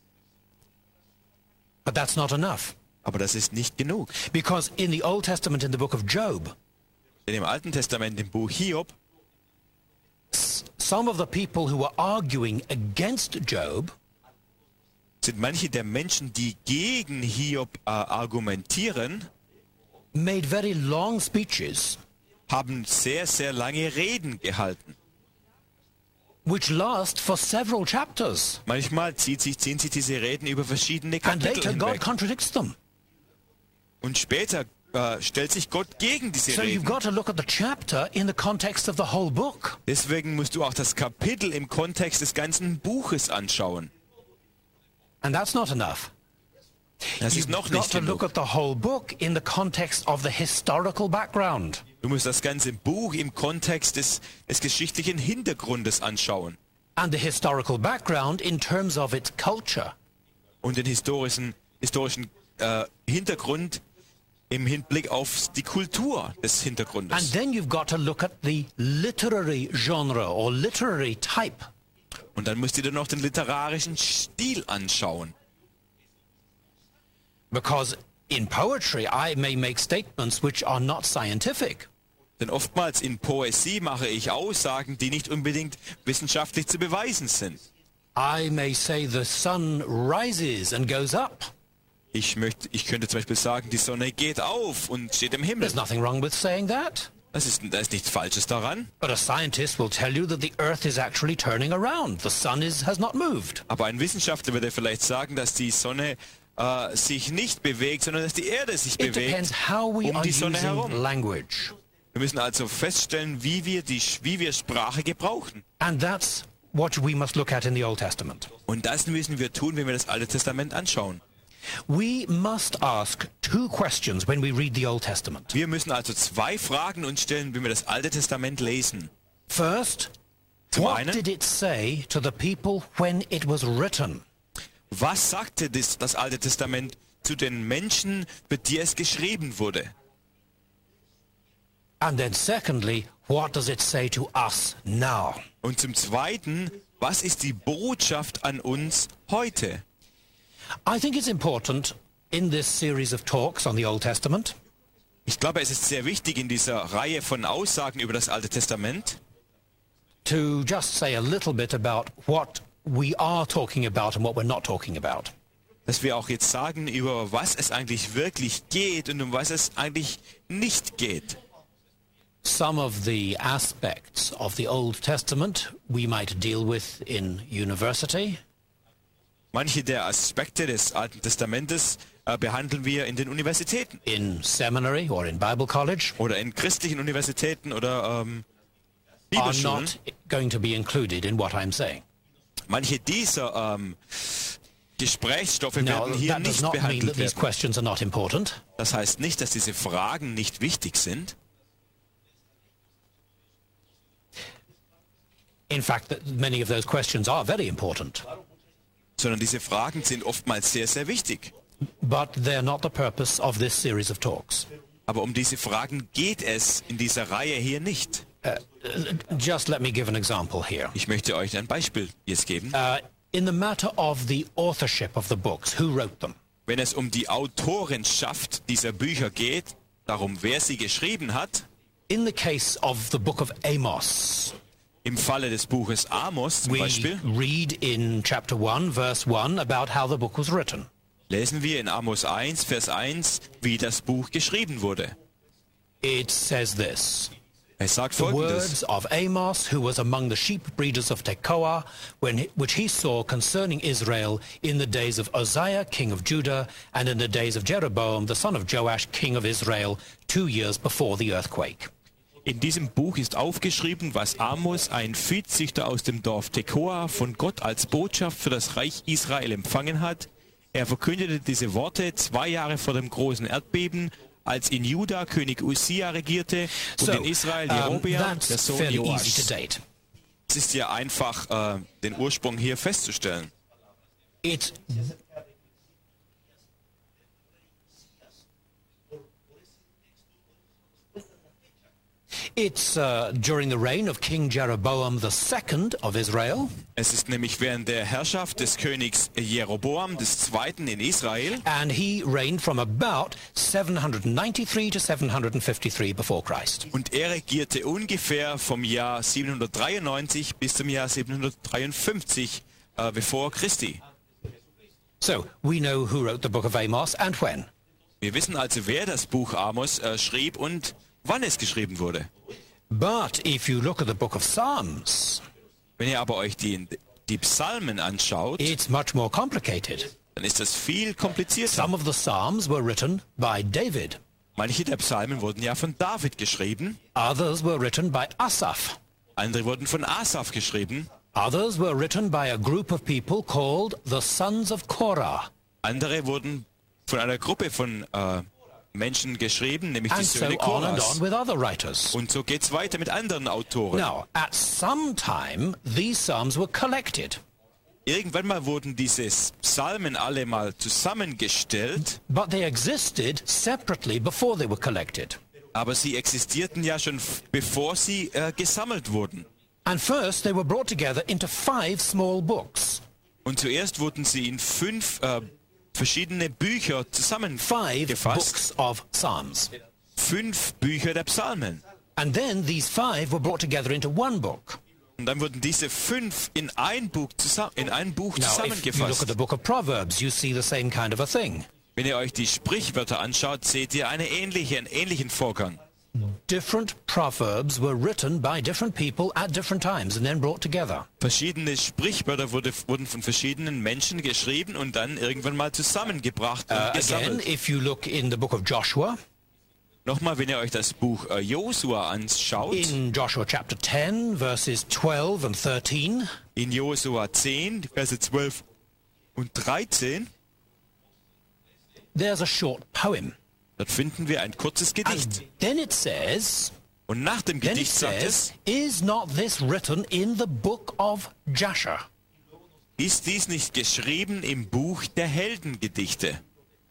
But that's not enough. aber das ist nicht genug. Because in the Old Testament, in the book of Job, Denn im Alten Testament, im Buch Hiob, some of the people who were arguing against Job sind manche der Menschen, die gegen Hiob äh, argumentieren, made very long speeches haben sehr, sehr lange Reden gehalten. which last for several chapters. Manchmal zieht sich, ziehen sich diese Reden über verschiedene And Kapitel later God hinweg. contradicts them. Und später äh, stellt sich Gott gegen diese So you've Reden. got to look at the chapter in the context of the whole book. Deswegen musst du auch das Kapitel im Kontext des ganzen Buches anschauen. And that's not enough. Das ist You've noch got nicht to look genug. at the whole book in the context of the historical background. Du musst das ganze Buch im Kontext des, des geschichtlichen Hintergrundes anschauen. And the historical background in terms of its culture. Und den historischen, historischen äh, Hintergrund im Hinblick auf die Kultur des And Hintergrundes. then you've got to look at the literary genre or literary type. Und dann musst du dir noch den literarischen Stil anschauen. Because in poetry, I may make statements which are not scientific. Denn oftmals in Poesie mache ich Aussagen, die nicht unbedingt wissenschaftlich zu beweisen sind. I may say the sun rises and goes up. Ich, möchte, ich könnte zum Beispiel sagen, die Sonne geht auf und steht im Himmel. There's nothing wrong with saying that. Das ist, da ist nichts Falsches daran. But a scientist will tell you that the Earth is actually turning around. The sun is, has not moved. Aber ein Wissenschaftler würde vielleicht sagen, dass die Sonne äh, sich nicht bewegt, sondern dass die Erde sich It bewegt depends how we um are die Sonne using herum. language. Wir müssen also feststellen, wie wir, die, wie wir Sprache gebrauchen. And that's what we must look at in the Old Testament. Und das müssen wir tun, wenn wir das Alte Testament anschauen. We must ask two questions when we read the Old Testament. Wir müssen also zwei Fragen uns stellen, wenn wir das Alte Testament lesen. First, Zum what einen, did it say to the people when it was written? was sagte das, das Alte Testament zu den Menschen, für die es geschrieben wurde? And then secondly, what does it say to us now? Und zum Zweiten, was ist die Botschaft an uns heute? I think it's important in this series of talks on the Old Testament Ich glaube, es ist sehr wichtig in dieser Reihe von Aussagen über das Alte Testament, to just say a little bit about what we are talking about and what we're not talking about. dass wir auch jetzt sagen, über was es eigentlich wirklich geht und um was es eigentlich nicht geht. Some of the aspects of the Old Testament we might deal with in university. Manche der Aspekte des Alten Testamentes äh, behandeln wir in den Universitäten In seminary or in Bible college oder in christlichen Universitäten oder ähm, are Bibelschulen. not going to be included in what I'm saying. Manche dieser ähm, Gesprächsstoffe Now, werden hier that does nicht not mean behandelt that these werden. questions are not important. Das heißt nicht, dass diese Fragen nicht wichtig sind. In fact, that many of those questions are very important, Sondern diese Fragen sind oftmals sehr, sehr wichtig. but they're not the purpose of this series of talks. Aber um diese Fragen geht es in dieser Reihe hier nicht. Just let me give an example here. Ich möchte euch ein Beispiel jetzt geben. Uh, in the matter of the authorship of the books, who wrote them? Wenn es um die Autorenschaft dieser Bücher geht, darum, wer sie geschrieben hat, In the case of the book of Amos, im Falle des Buches Amos zum we Beispiel, read in chapter one, verse one, about how the book was written. lesen wir in Amos eins, Vers eins, wie das Buch geschrieben wurde. It says this: Es sagt The Folgendes. words of Amos, who was among the sheep breeders of Tekoa, when he, which he saw concerning Israel in the days of Uzziah, king of Judah, and in the days of Jeroboam, the son of Joash, king of Israel, two years before the earthquake. In diesem Buch ist aufgeschrieben, was Amos, ein Viehzüchter aus dem Dorf Tekoa, von Gott als Botschaft für das Reich Israel empfangen hat. Er verkündete diese Worte zwei Jahre vor dem großen Erdbeben, als in Juda König Uzziah regierte und So, in Israel um, Jerobeam, der that's Sohn fairly easy to Joas. date. Es ist ja einfach, äh, den Ursprung hier festzustellen. It's It's uh, during the reign of King Jeroboam the second of Israel, Es ist nämlich während der Herrschaft des Königs Jeroboam des Zweiten in Israel. and he reigned from about seven ninety-three to seven fifty-three before Christ. Und er regierte ungefähr vom Jahr siebenhundertdreiundneunzig bis zum Jahr siebenhundertdreiundfünfzig äh, bevor Christi. So we know who wrote the book of Amos and when. Wir wissen also, wer das Buch Amos äh, schrieb und wann es geschrieben wurde. But if you look at the book of Psalms, Wenn ihr aber euch die, die Psalmen anschaut, it's much more complicated. dann ist das viel komplizierter. Some of the Psalms were written by David. Manche der Psalmen wurden ja von David geschrieben, Others were written by Asaph. andere wurden von Asaph geschrieben, Others were written by a group of people called the sons of Korah. andere wurden von einer Gruppe von äh, Menschen geschrieben, nämlich die And so Söhne on and Koras. on with other writers. Und so geht's weiter mit anderen Autoren. Now, at some time, these psalms were collected, Irgendwann mal wurden diese Psalmen alle mal zusammengestellt, but they existed separately before they were collected. aber sie existierten ja schon f- bevor sie äh, gesammelt wurden. And first, they were brought together into five small books. Und zuerst wurden sie in fünf äh, verschiedene Bücher Five zusammengefasst. books of psalms. Fünf Bücher der Psalmen. And then these five were brought together into one book. Und dann wurden diese fünf in ein Buch, zusammen, in ein Buch Now, if you look at zusammengefasst. the book of Proverbs, you see the same kind of a thing. Wenn ihr euch die Sprichwörter anschaut, seht ihr eine ähnliche, einen ähnlichen Vorgang. different proverbs were written by different people at different times and then brought together. Verschiedene Sprichwörter wurde, wurden von verschiedenen Menschen geschrieben und dann irgendwann mal zusammengebracht und Uh, again, gesammelt. if you look in the book of Joshua, Nochmal, wenn ihr euch das Buch äh, Josua anschaut, in Joshua chapter ten, verses twelve and thirteen, in Josua zehn, die Verse zwölf und dreizehn, there's a short poem. dort finden wir ein kurzes Gedicht. And then it says, Und nach dem then it Gedicht sagt says, es, is not this written in the book of Jasher? ist dies nicht geschrieben im Buch der Heldengedichte?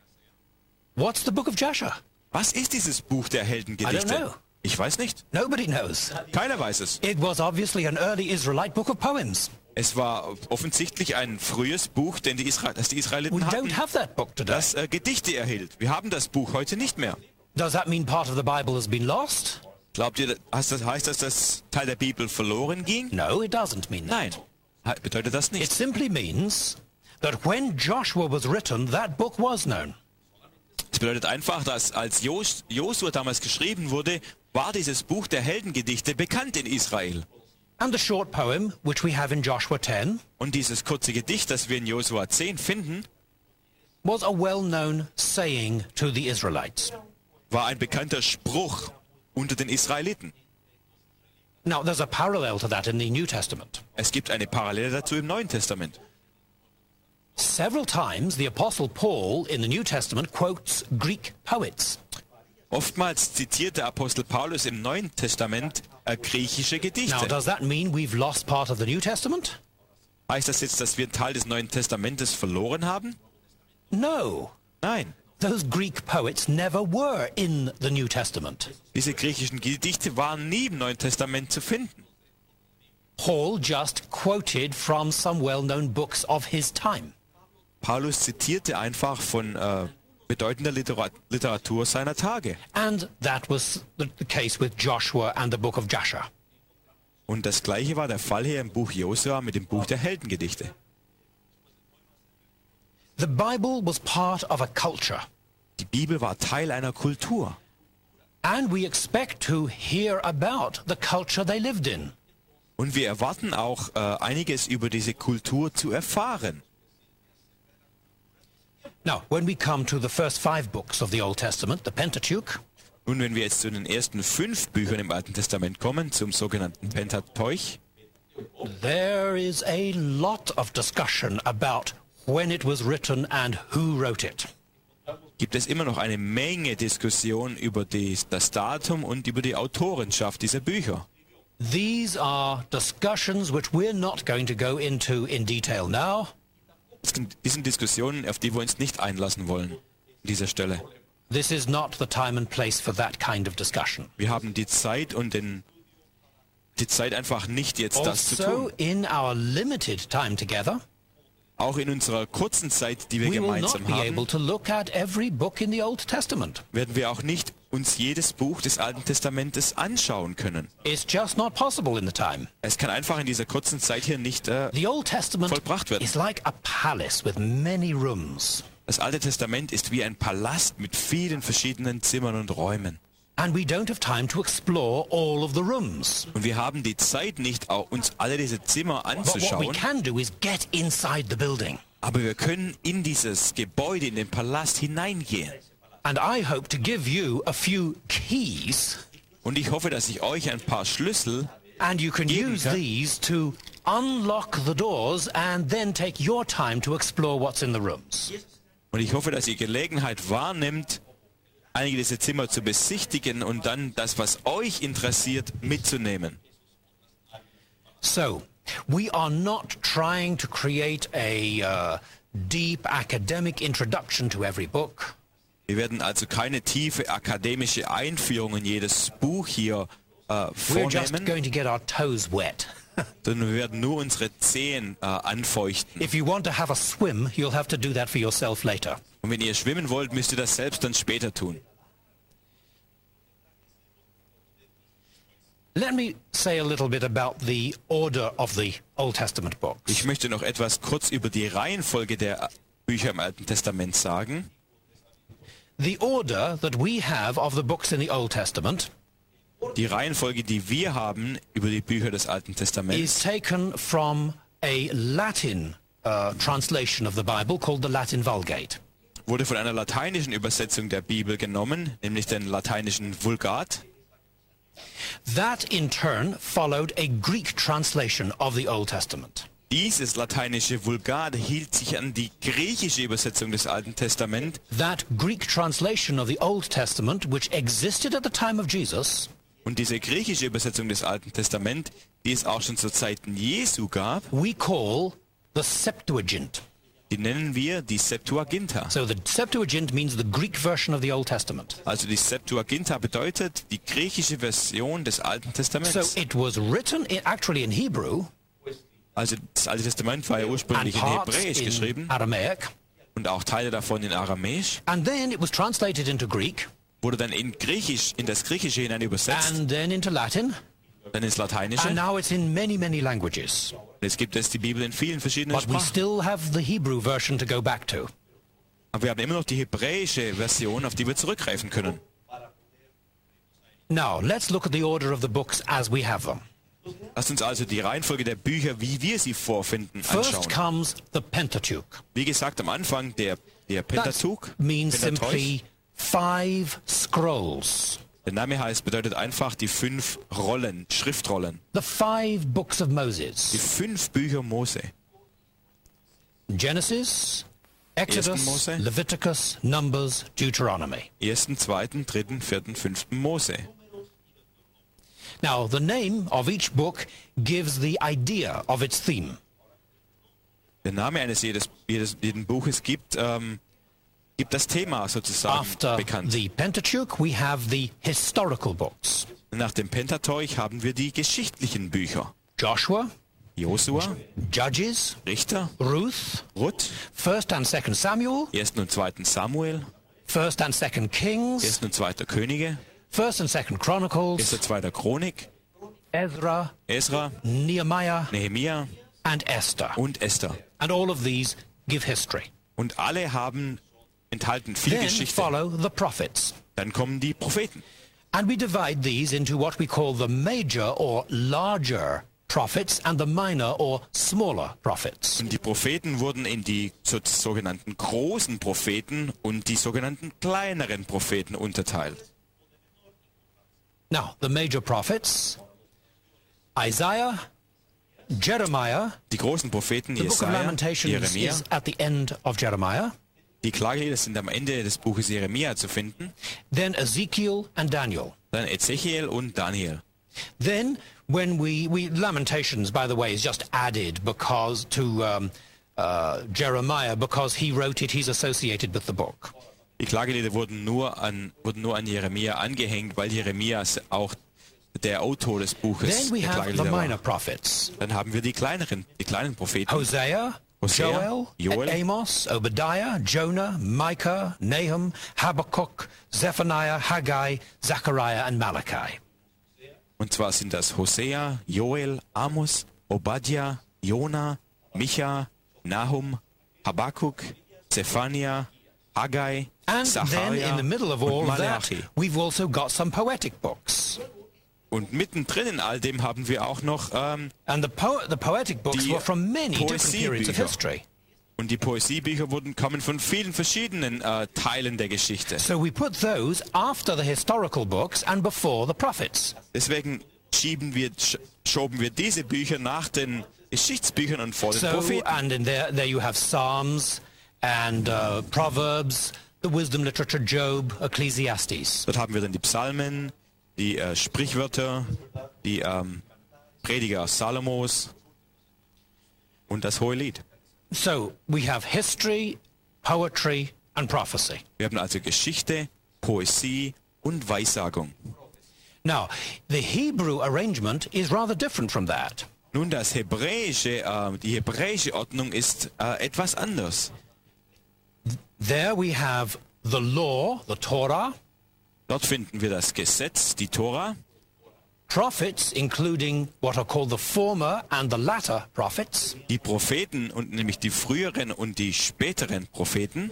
What's the book of Jasher? Was ist dieses Buch der I don't know. Heldengedichte? Ich weiß nicht. Nobody knows. Keiner weiß es. It was obviously an early Israelite book of poems. Es war offensichtlich ein frühes Buch, denn die Isra das die We Israeliten hatten, don't have that book today. das äh, Gedichte erhielt. Wir haben das Buch heute nicht mehr. Does that mean part of the Bible has been lost? Glaubt ihr, heißt das, heißt das, dass Teil der Bibel verloren ging? No, it doesn't mean that. Nein, he- bedeutet das It nicht. simply means that when Joshua was written, that book was known. Es bedeutet einfach, dass als Jos Josua damals geschrieben wurde, war dieses Buch der Heldengedichte bekannt in Israel. And the short poem, which we have in Joshua ten, Und dieses kurze Gedicht, das wir in Josua zehn finden, was a well-known saying to the Israelites. war ein bekannter Spruch unter den Israeliten. Now, there's a parallel to that in the New Testament. Es gibt eine Parallele dazu im Neuen Testament. Several times, the Apostle Paul in the New Testament quotes Greek poets. Oftmals zitiert der Apostel Paulus im Neuen Testament äh, griechische Now, Gedichte. does that mean we've lost part of the New Testament? Heißt das jetzt, dass wir einen Teil des Neuen Testamentes verloren haben? No. Nein. Those Greek poets never were in the New Testament. Diese griechischen Gedichte waren nie im Neuen Testament zu finden. Paul just quoted from some well-known books of his time. Paulus zitierte einfach von äh, bedeutender Literat Literatur seiner Tage. And that was the, the case with Joshua and the book of Jasher. Und das gleiche war der Fall hier im Buch Josua mit dem Buch der Heldengedichte. The Bible was part of a culture, Die Bibel war Teil einer Kultur. and we expect to hear about the culture they lived in. Und wir erwarten auch äh, einiges über diese Kultur zu erfahren. Now, when we come to the first five books of the Old Testament, the Pentateuch, Nun, wenn wir jetzt zu den ersten fünf Büchern im Alten Testament kommen, zum sogenannten Pentateuch, there is a lot of discussion about when it was written and who wrote it. gibt es immer noch eine Menge Diskussion über die, das Datum und über die Autorenschaft dieser Bücher. These are discussions which we're not going to go into in detail now. Das sind, das sind Diskussionen, auf die wir uns nicht einlassen wollen an dieser Stelle. This is not the time and place for that kind of discussion. Wir haben die Zeit und den, die Zeit einfach nicht jetzt das zu Also, tun. in our limited time together, Auch in unserer kurzen Zeit, die wir we will not gemeinsam be haben, able to look at every book in the Old Testament. werden wir auch nicht uns jedes Buch des Alten Testamentes anschauen können. It's just not possible in the time. Es kann einfach in dieser kurzen Zeit hier nicht... Äh, The Old Testament vollbracht werden. is like a palace with many rooms. das Alte Testament ist wie ein Palast mit vielen verschiedenen Zimmern und Räumen. And we don't have time to explore all of the rooms. Und wir haben die Zeit nicht, auch uns alle diese Zimmer But what we anzuschauen. can do is get inside the building. Aber wir können in dieses Gebäude, in den Palast hineingehen. And I hope to give you a few keys, Und ich hoffe, dass ich euch ein paar Schlüssel, and you can Geben use kann. these to unlock the doors and then take your time to explore what's in the rooms. und ich hoffe, dass ihr Gelegenheit wahrnimmt, einige dieser Zimmer zu besichtigen und dann das, was euch interessiert, mitzunehmen. So, we are not trying to create a uh, deep academic introduction to every book. Wir werden also keine tiefe akademische Einführung in jedes Buch hier äh, We're just vornehmen, going to get our toes wet. sondern wir werden nur unsere Zehen äh, anfeuchten. If you want to have a swim, you'll have to do that for yourself later. Und wenn ihr schwimmen wollt, müsst ihr das selbst dann später tun. Let me say a little bit about the order of the Old Testament books. Ich möchte noch etwas kurz über die Reihenfolge der Bücher im Alten Testament sagen. The order that we have of the books in the Old Testament Die Reihenfolge, die wir haben über die Bücher des Alten Testaments, is taken from a Latin uh, translation of the Bible called the Latin Vulgate. wurde von einer lateinischen Übersetzung der Bibel genommen, nämlich den lateinischen Vulgat. That in turn followed a Greek translation of the Old Testament. Dieses lateinische Vulgat hielt sich an die griechische Übersetzung des Alten Testaments. That Greek translation of the Old Testament, which existed at the time of Jesus, Und diese griechische Übersetzung des Alten Testaments, die es auch schon zu Zeiten Jesu gab, we call the Septuagint. die nennen wir die Septuaginta. So the Septuagint means the Greek version of the Old Testament. Also die Septuaginta bedeutet die griechische Version des Alten So Testaments. it was written in, actually in Hebrew Also das Alte Testament war ja and ursprünglich in parts Hebräisch in geschrieben Aramaic, und auch Teile davon in Aramäisch. and then it was translated into Greek, Wurde dann in Griechisch, in das Griechische hinein übersetzt, and then into Latin, dann ins Lateinische. and Und now it's in many, many languages. jetzt gibt es die Bibel in vielen verschiedenen But we Sprachen. still have the Hebrew version to go back to. Aber wir haben immer noch die hebräische Version, auf die wir zurückgreifen können. Now, let's look at the order of the books as we have them. Lasst uns also die Reihenfolge der Bücher, wie wir sie vorfinden, First anschauen. comes the Pentateuch. Wie gesagt, am Anfang der, der That Pentateuch. means Pentateuch. simply five scrolls. Der Name heißt, bedeutet einfach die fünf Rollen, Schriftrollen. The five books of Die Moses. fünf Bücher Mose. Genesis, Exodus, Mose. Leviticus, Numbers, Deuteronomy. Ersten, zweiten, dritten, vierten, fünften Mose. Now, the name of each book gives the idea of its theme. Der Name eines jedes, jedes jeden Buches gibt, ähm, gibt das Thema sozusagen After bekannt. the Pentateuch, we have the historical books. Nach dem Pentateuch haben wir die geschichtlichen Bücher. Joshua, Josua, Judges, Richter, Ruth, Ruth, First and Second Samuel, ersten und zweiten Samuel, First and Second Kings, ersten und zweiter Könige, First and Second Chronicles, erster, zweiter Chronik, Ezra, Esra, Nehemiah, Nehemia and Esther. und Esther. And all of these give history. Und alle haben enthalten viel Then Geschichte. follow the prophets. Dann kommen die Propheten. And we divide these into what we call the major or larger prophets and the minor or smaller prophets. Und die Propheten wurden in die so, sogenannten großen Propheten und die sogenannten kleineren Propheten unterteilt. Now, the major prophets, Isaiah, Jeremiah, Die großen Propheten, the book of Jesaja, Lamentations Jeremia, is at the end of Jeremiah, die Klagelieder sind am Ende des Buches Jeremia zu finden, then Ezekiel and Daniel. dann Ezechiel und Daniel. Then, when we, we Lamentations, by the way, is just added because to um, uh, Jeremiah because he wrote it. He's associated with the book. Die Klagelieder wurden nur an, wurden nur an Jeremia angehängt, weil Jeremia auch der Autor des Buches Then we der have the Klagelieder minor war. prophets: Dann haben wir die kleineren, die kleinen Propheten. Hosea, Hosea, Joel, Joel, Amos, Obadiah, Jonah, Micah, Nahum, Habakkuk, Zephaniah, Haggai, Zechariah, and Malachi. Und zwar sind das Hosea, Joel, Amos, Obadja, Jona, Micha, Nahum, Habakkuk, Zephania, Haggai, And then Zacharia in the middle of all und that, Malachi. we've also got some poetic books. Und mittendrin in all dem haben wir auch noch ähm, And the, po- the poetic books Die were from many different periods of Poesiebücher. history. und die Poesiebücher wurden kommen von vielen verschiedenen äh, Teilen der Geschichte. So we put those after the historical books and before the prophets. Deswegen schieben wir, sch- schoben wir diese Bücher nach den Geschichtsbüchern und vor den So, Propheten. and in there, there you have Psalms and uh, Proverbs, the wisdom literature, Job, Ecclesiastes. Dort haben wir dann die Psalmen, die äh, Sprichwörter, die ähm, Prediger Salomos und das Hohelied. So we have history, poetry, and prophecy. Wir haben also Geschichte, Poesie und Weissagung. Now, the Hebrew arrangement is rather different from that. Nun, das hebräische, äh, die hebräische Ordnung ist äh, etwas anders. There we have the law, the Torah, Dort finden wir das Gesetz, die Tora, prophets, including what are called the former and the latter prophets, die Propheten und nämlich die früheren und die späteren Propheten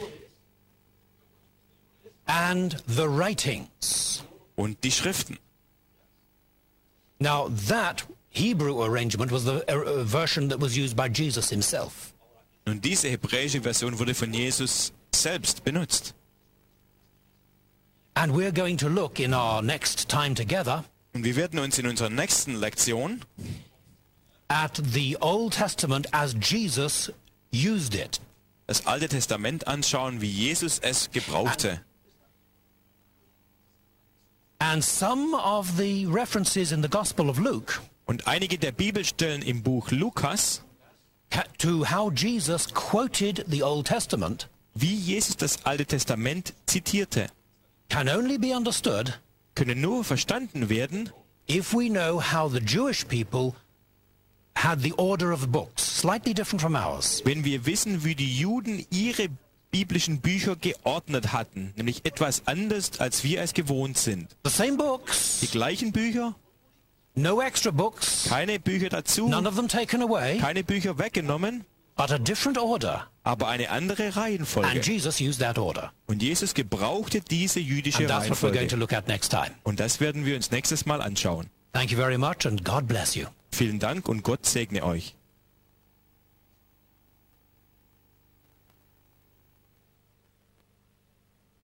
and the writings. und die Schriften. Now that Hebrew arrangement was the uh, version that was used by Jesus himself. Und diese hebräische Version wurde von Jesus selbst benutzt. And we're going to look in our next time together Und wir werden uns in unserer nächsten Lektion at the Old Testament as Jesus used it. das Alte Testament anschauen, wie Jesus es gebrauchte. And some of the references in the Gospel of Luke Und einige der Bibelstellen im Buch Lukas, to how Jesus quoted the Old Testament wie Jesus das Alte Testament zitierte, can only be understood können nur verstanden werden, if we know how the Jewish people had the order of the books, slightly different from ours. wenn wir wissen, wie die Juden ihre biblischen Bücher geordnet hatten, nämlich etwas anders, als wir es gewohnt sind. The same books, Die gleichen Bücher, no extra books, keine Bücher dazu, none of them taken away, keine Bücher weggenommen, but a different order. aber eine andere And Reihenfolge. Jesus used that order. Und Jesus gebrauchte diese jüdische And that's what we're going to Reihenfolge. look at next time. Und das werden wir uns nächstes Mal anschauen. Thank you very much and God bless you. Vielen Dank und Gott segne euch.